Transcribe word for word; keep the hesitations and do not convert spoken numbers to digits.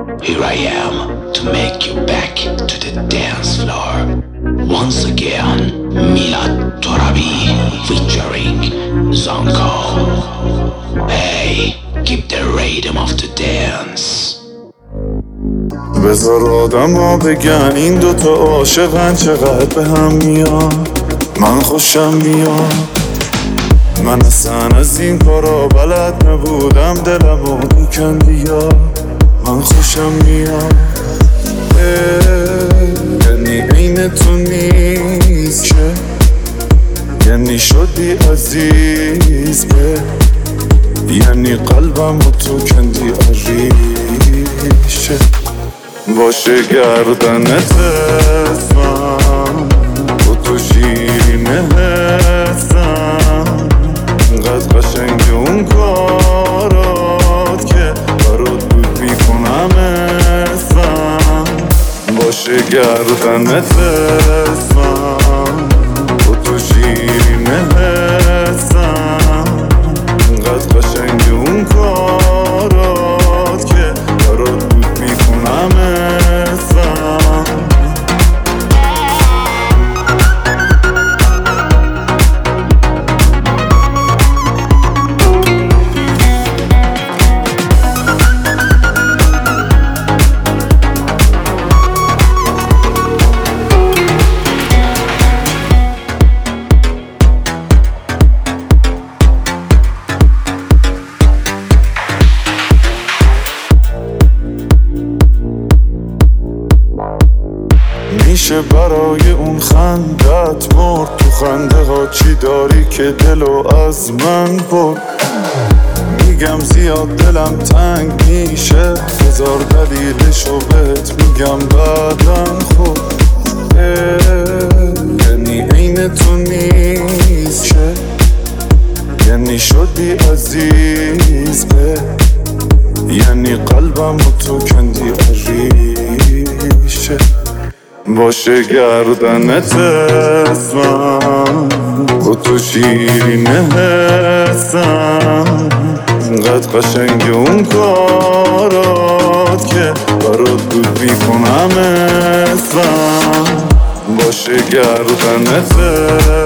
Here I am to make you back to the dance floor. Once again, Milad Torabi featuring Zonko. Hey, keep the rhythm of the dance. بذار آدم ها بگن این دوتا عاشقن چقدر به هم میان. من خوشم میاد، من اصلا از این کارا بلد نبودم، دلمو بکن بیا. من خوشم میاد، یعنی عین تو نیست که، یعنی شدی عزیز به، یعنی قلبم و تو کندی عریشه. باشه گردنت اسمم و تو شیرین حسم، قد قشنگ اون کارات که برات بود میکنم اسمم. باشه گردنت اسمم و تو شیرین حسم، قد قشنگ اون کارات که برات بود میکنم اسمم. میشه برای اون خندت مرد، تو خنده ها چی داری که دلو از من برد. میگم زیاد دلم تنگ میشه، هزار دلیلشو بهت میگم بعدم. خود یعنی عین تو نیست که، یعنی شدی عزیز به، یعنی قلبم و تو کندی عریشه. باشه گردنت اسمم و تو شیرین حسم، قد قشنگ اون کارات که برات بود میکنم اسمم. باشه گردنت